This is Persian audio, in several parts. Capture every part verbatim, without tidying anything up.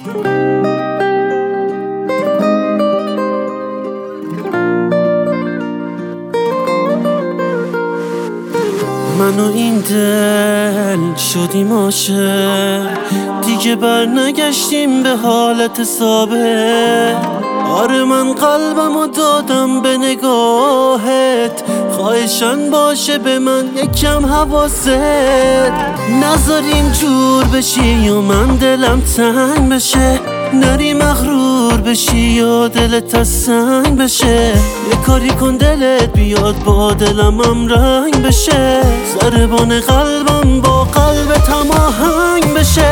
من و این دل شدیم عاشق، دیگه بر نگشتیم به حالت ثابت. آره من قلبمو دادم به نگاهت، خواهشن باشه به من یکم حواست. نذار اینجور بشی و من دلم تنگ بشه، نری مغرور بشی یا دلت از سنگ بشه. یه کاری کن دلت بیاد با دلم هم رنگ بشه، ضربان قلبم با قلبت هم آهنگ بشه.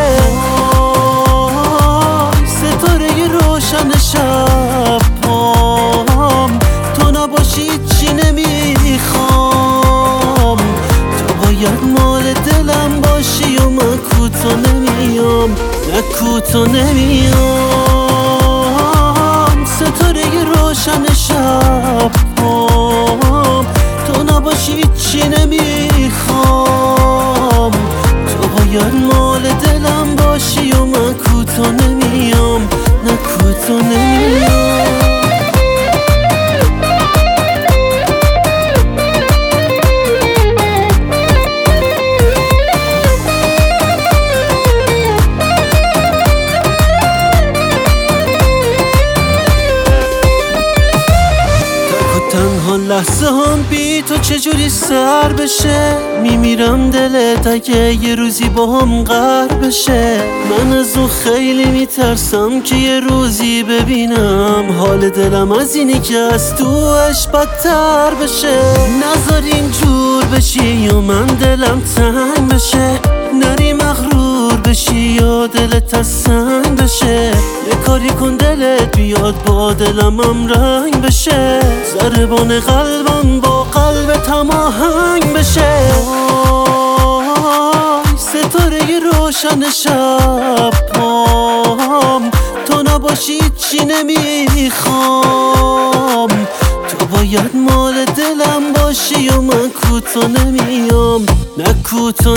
ستاره روشن شب پام، تو نباشی چی نمیخوام. تو باید مال دلم باشی و من کوتا نمیام، نه کوتا نمیام. ستاره روشن شب پام، تو نباشی چی نمیخوام. تو باید مال دلم باشی و من کوتا نمیام، نه کوتا نمیام. تنها لحظه هم بی تو چجوری سر بشه، میمیرم دلت اگه یه روزی با هم غر بشه. من از اون خیلی میترسم که یه روزی ببینم حال دلم از اینی که از توش بدتر بشه. نذار اینجور بشی و من دلم تنگ بشه، نری مغرور بشی یا دلت از سنگ بشه. یه کاری کن دلت بیاد با دلم هم رنگ بشه، ضربان قلبم با قلبت هم آهنگ بشه. ستاره روشن شب پام، تو نباشی چی نمیخوام. تو باید مال دلم باشی و من کوتا نمیام، نه کوتا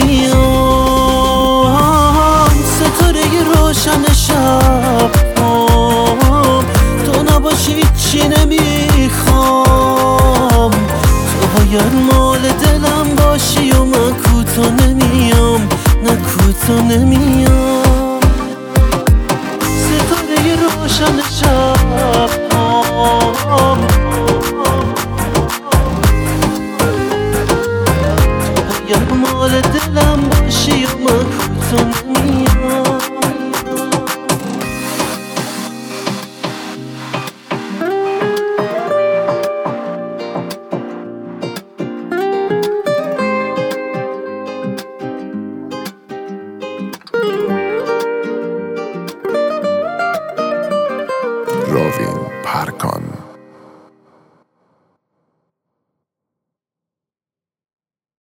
نمیام. ستاره روشن شب پام، تو نباشی چی نمیخوام. تو باید مال دلم باشی و من کوتا نمیام، نه کوتا نمیام. ستاره روشن شب پام، یا مال دلم باشی و من کوتا نمیام. راوین پرکان.